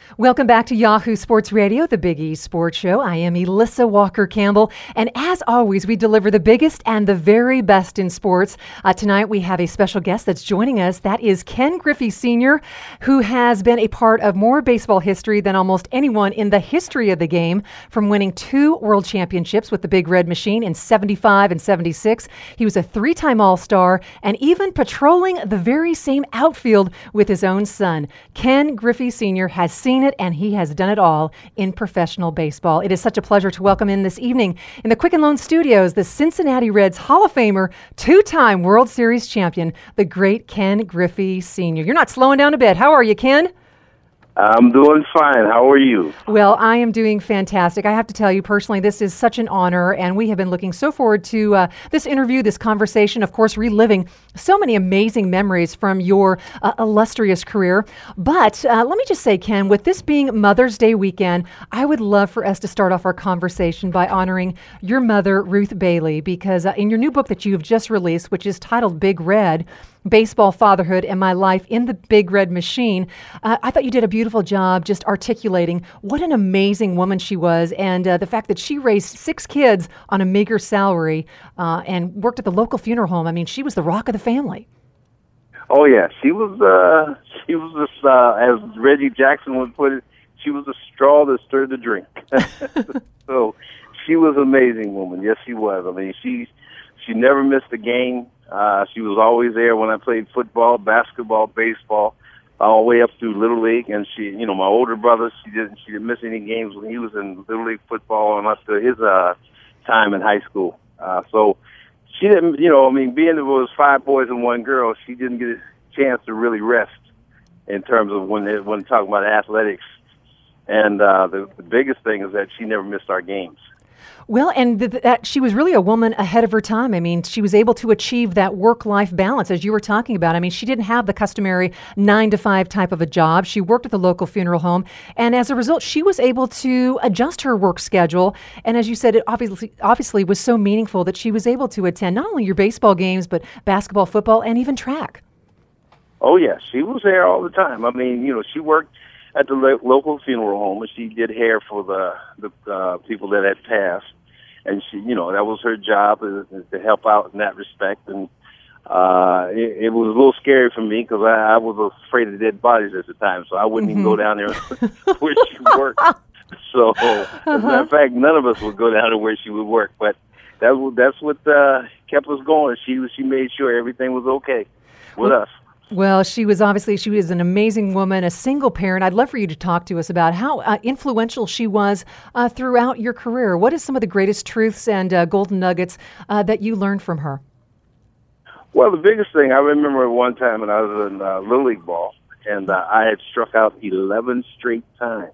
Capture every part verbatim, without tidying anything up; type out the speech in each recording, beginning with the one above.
Welcome back to Yahoo Sports Radio, the Big E Sports Show. I am Elissa Walker-Campbell, and as always, we deliver the biggest and the very best in sports. Uh, tonight, we have a special guest that's joining us. That is Ken Griffey Senior, who has been a part of more baseball history than almost anyone in the history of the game, from winning two world championships with the Big Red Machine in seventy-five and seventy-six. He was a three-time All-Star, and even patrolling the very same outfield with his own son. Ken Griffey Senior has seen it, and he has done it all in professional baseball. It is such a pleasure to welcome in this evening in the Quicken Loan Studios the Cincinnati Reds Hall of Famer, two-time World Series champion, the great Ken Griffey Senior You're not slowing down a bit. How are you, Ken? I'm doing fine. How are you? Well, I am doing fantastic. I have to tell you personally, this is such an honor, and we have been looking so forward to uh, this interview, this conversation, of course, reliving so many amazing memories from your uh, illustrious career. But uh, let me just say, Ken, with this being Mother's Day weekend, I would love for us to start off our conversation by honoring your mother, Ruth Bailey, because uh, in your new book that you have just released, which is titled Big Red, Baseball, Fatherhood, and My Life in the Big Red Machine, uh, I thought you did a beautiful job just articulating what an amazing woman she was, and uh, the fact that she raised six kids on a meager salary uh, and worked at the local funeral home. I mean, she was the rock of the family. Oh, yeah. She was, uh, she was this, uh, as Reggie Jackson would put it, she was a straw that stirred the drink. So she was an amazing woman. Yes, she was. I mean, she, she never missed a game. Uh, she was always there when I played football, basketball, baseball, all the way up through Little League. And she, you know, my older brother, she didn't, she didn't miss any games when he was in Little League football and up to his, uh, time in high school. Uh, so she didn't, you know, I mean, being there was five boys and one girl, she didn't get a chance to really rest in terms of when they, when talking about athletics. And, uh, the, the biggest thing is that she never missed our games. Well, and th- that she was really a woman ahead of her time. I mean, she was able to achieve that work-life balance, as you were talking about. I mean, she didn't have the customary nine to five type of a job. She worked at the local funeral home, and as a result, she was able to adjust her work schedule. And as you said, it obviously obviously was so meaningful that she was able to attend not only your baseball games, but basketball, football, and even track. Oh, yeah, she was there all the time. I mean, you know, she worked at the lo- local funeral home, and she did hair for the the uh, people that had passed. And she, you know, that was her job, is, is to help out in that respect. And uh, it, it was a little scary for me because I, I was afraid of dead bodies at the time, so I wouldn't mm-hmm. even go down there where she worked. So, uh-huh. as a matter of fact, none of us would go down to where she would work. But that that's what uh, kept us going. She she made sure everything was okay with well, us. Well, she was obviously, she was an amazing woman, a single parent. I'd love for you to talk to us about how uh, influential she was uh, throughout your career. What is some of the greatest truths and uh, golden nuggets uh, that you learned from her? Well, the biggest thing, I remember one time when I was in uh, Little League ball, and uh, I had struck out eleven straight times.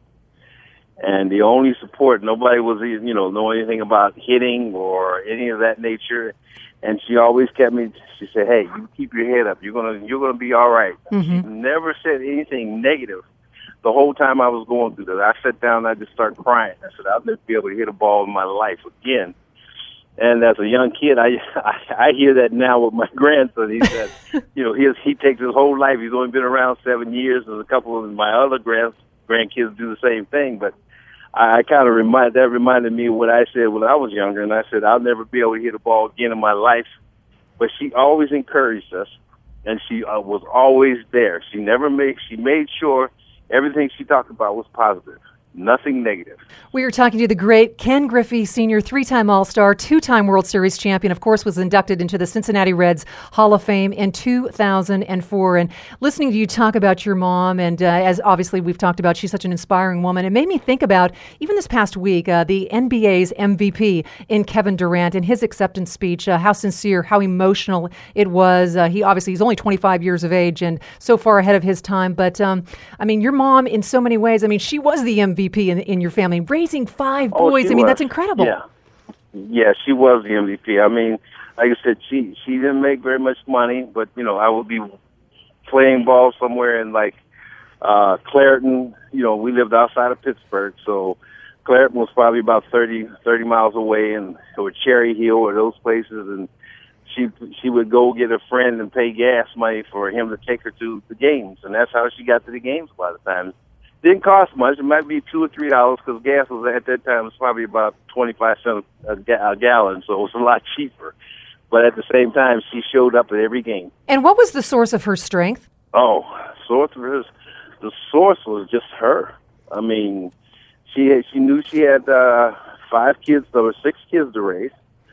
And the only support, nobody was, you know, know anything about hitting or any of that nature. And she always kept me, she said, hey, you keep your head up. You're going to you're gonna be all right. Mm-hmm. She never said anything negative the whole time I was going through that. I sat down and I just started crying. I said, I'll never be able to hit a ball in my life again. And as a young kid, I I, I hear that now with my grandson. He said, you know, he, he takes his whole life. He's only been around seven years. And a couple of my other grand, grandkids do the same thing. But I, I kind of remind that reminded me of what I said when I was younger, and I said I'll never be able to hit a ball again in my life. But she always encouraged us, and she uh, was always there. She never made she made sure everything she talked about was positive. Nothing negative. We are talking to the great Ken Griffey Senior, three-time All-Star, two-time World Series champion, of course, was inducted into the Cincinnati Reds Hall of Fame in two thousand four. And listening to you talk about your mom, and uh, as obviously we've talked about, she's such an inspiring woman, it made me think about, even this past week, uh, the N B A's M V P in Kevin Durant and his acceptance speech, uh, how sincere, how emotional it was. Uh, he obviously, he's only twenty-five years of age and so far ahead of his time. But, um, I mean, your mom, in so many ways, I mean, she was the M V P in, in your family, raising five oh, boys. I mean, was. that's incredible. Yeah, yeah, she was the M V P. I mean, like I said, she she didn't make very much money, but you know, I would be playing ball somewhere in like uh, Clairton. You know, we lived outside of Pittsburgh, so Clairton was probably about thirty, thirty miles away, and or Cherry Hill or those places, and she she would go get a friend and pay gas money for him to take her to the games, and that's how she got to the games a lot of times. Didn't cost much. It might be two or three dollars because gas was at that time was probably about twenty-five cents a, ga- a gallon, so it was a lot cheaper. But at the same time, she showed up at every game. And what was the source of her strength? Oh, source of hers, the source was just her. I mean, she had, she knew she had uh, five kids, or six kids to raise.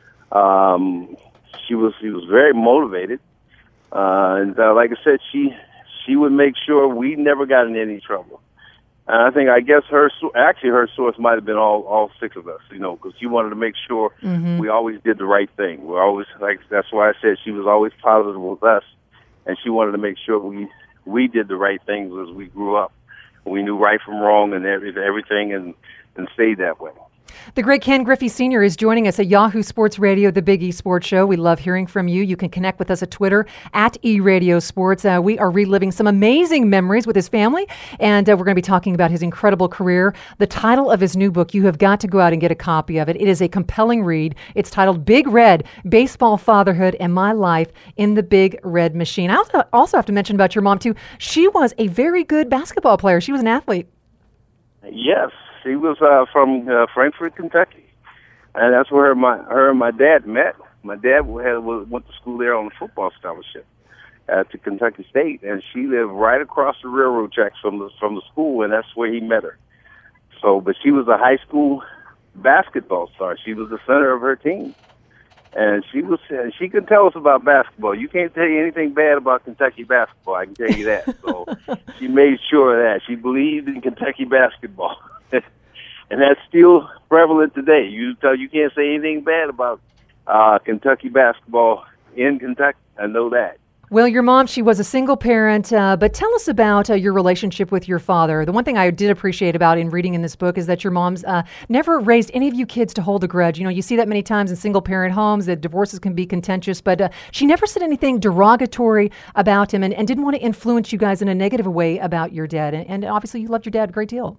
Um, she was she was very motivated, uh, and uh, like I said, she she would make sure we never got in any trouble. And I think, I guess her, actually her source might have been all, all six of us, you know, because she wanted to make sure mm-hmm. we always did the right thing. We're always, like, that's why I said she was always positive with us, and she wanted to make sure we, we did the right things as we grew up. We knew right from wrong and every, everything and, and stayed that way. The great Ken Griffey Senior is joining us at Yahoo Sports Radio, the Big E Sports Show. We love hearing from you. You can connect with us at Twitter, at eRadio Sports. Uh, we are reliving some amazing memories with his family, and uh, we're going to be talking about his incredible career. The title of his new book, you have got to go out and get a copy of it. It is a compelling read. It's titled Big Red, Baseball, Fatherhood, and My Life in the Big Red Machine. I also, also have to mention about your mom, too. She was a very good basketball player. She was an athlete. Yes. She was uh, from uh, Frankfort, Kentucky, and that's where my her and my dad met. My dad had, went to school there on a football scholarship uh, to Kentucky State, and she lived right across the railroad tracks from the from the school, and that's where he met her. So, but she was a high school basketball star. She was the center of her team, and she was uh, she could tell us about basketball. You can't tell you anything bad about Kentucky basketball. I can tell you that. So, she made sure of that she believed in Kentucky basketball. And that's still prevalent today. You tell you can't say anything bad about uh, Kentucky basketball in Kentucky. I know that. Well, your mom, she was a single parent, uh, but tell us about uh, your relationship with your father. The one thing I did appreciate about in reading in this book is that your mom's uh, never raised any of you kids to hold a grudge. You know, you see that many times in single-parent homes, that divorces can be contentious, but uh, she never said anything derogatory about him and, and didn't want to influence you guys in a negative way about your dad. And, and obviously you loved your dad a great deal.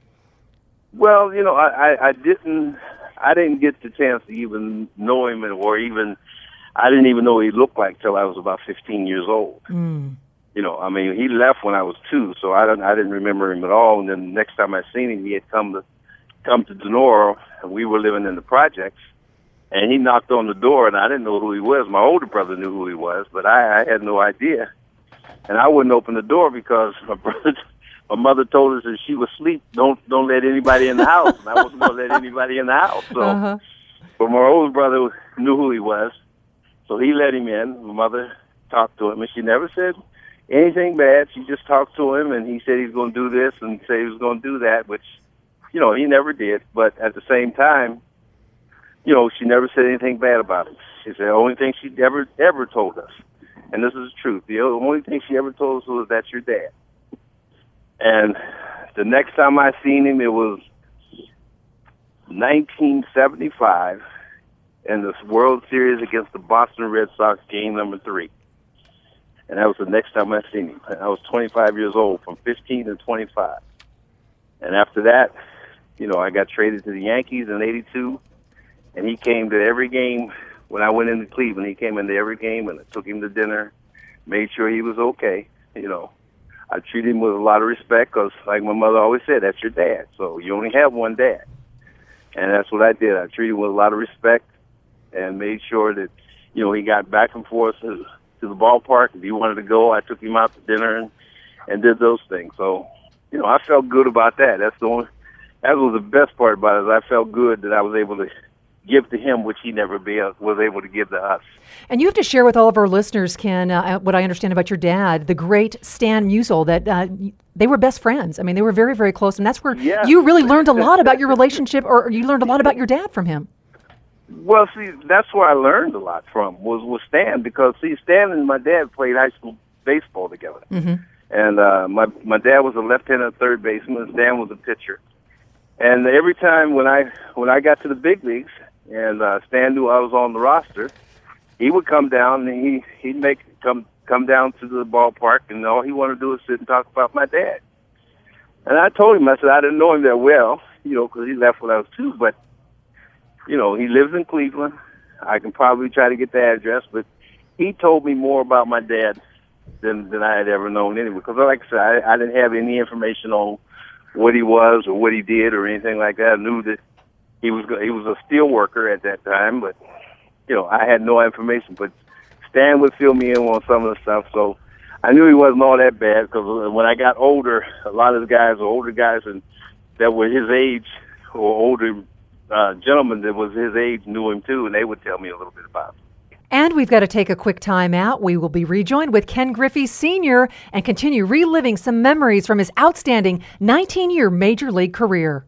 Well, you know, I, I, I didn't, I didn't get the chance to even know him, or even, I didn't even know what he looked like till I was about fifteen years old. Mm. You know, I mean, he left when I was two, so I don't, I didn't remember him at all. And then the next time I seen him, he had come to, come to Denora, and we were living in the projects, and he knocked on the door, and I didn't know who he was. My older brother knew who he was, but I, I had no idea, and I wouldn't open the door because my brother. My mother told us that she was asleep. Don't don't let anybody in the house. And I wasn't going to let anybody in the house. So, uh-huh. But my older brother knew who he was, so he let him in. My mother talked to him, and she never said anything bad. She just talked to him, and he said he was going to do this and said he was going to do that, which, you know, he never did. But at the same time, you know, she never said anything bad about him. She said the only thing she ever ever told us, and this is the truth, the only thing she ever told us was, that's your dad. And the next time I seen him, it was nineteen seventy-five in the World Series against the Boston Red Sox, game number three. And that was the next time I seen him. I was twenty-five years old, from fifteen to twenty-five. And after that, you know, I got traded to the Yankees in eighty-two, and he came to every game. When I went into Cleveland, he came into every game, and I took him to dinner, made sure he was okay, you know. I treat him with a lot of respect because, like my mother always said, that's your dad. So you only have one dad. And that's what I did. I treated him with a lot of respect and made sure that, you know, he got back and forth to, to the ballpark. If he wanted to go, I took him out to dinner and, and did those things. So, you know, I felt good about that. That's the only, that was the best part about it, is I felt good that I was able to give to him, which he never be, was able to give to us. And you have to share with all of our listeners, Ken, uh, what I understand about your dad, the great Stan Musial, that uh, they were best friends. I mean, they were very, very close. And that's where yeah. you really learned a lot about your relationship, or you learned a lot about your dad from him. Well, see, that's where I learned a lot from, was with Stan, because, see, Stan and my dad played high school baseball together. Mm-hmm. And uh, my, my dad was a left-handed third baseman. Stan was a pitcher. And every time when I when I got to the big leagues, and uh, Stan knew I was on the roster, he would come down and he he'd make come come down to the ballpark, and all he wanted to do was sit and talk about my dad. And I told him, I said I didn't know him that well, you know, because he left when I was two. But you know, he lives in Cleveland. I can probably try to get the address, but he told me more about my dad than than I had ever known anyway. Because like I said, I, I didn't have any information on what he was or what he did or anything like that. I knew that he was he was a steel worker at that time, but you know, I had no information. But Stan would fill me in on some of the stuff, so I knew he wasn't all that bad. Because when I got older, a lot of the guys were older guys and that were his age, or older uh, gentlemen that was his age knew him too, and they would tell me a little bit about him. And we've got to take a quick time out. We will be rejoined with Ken Griffey Senior and continue reliving some memories from his outstanding nineteen-year Major League career.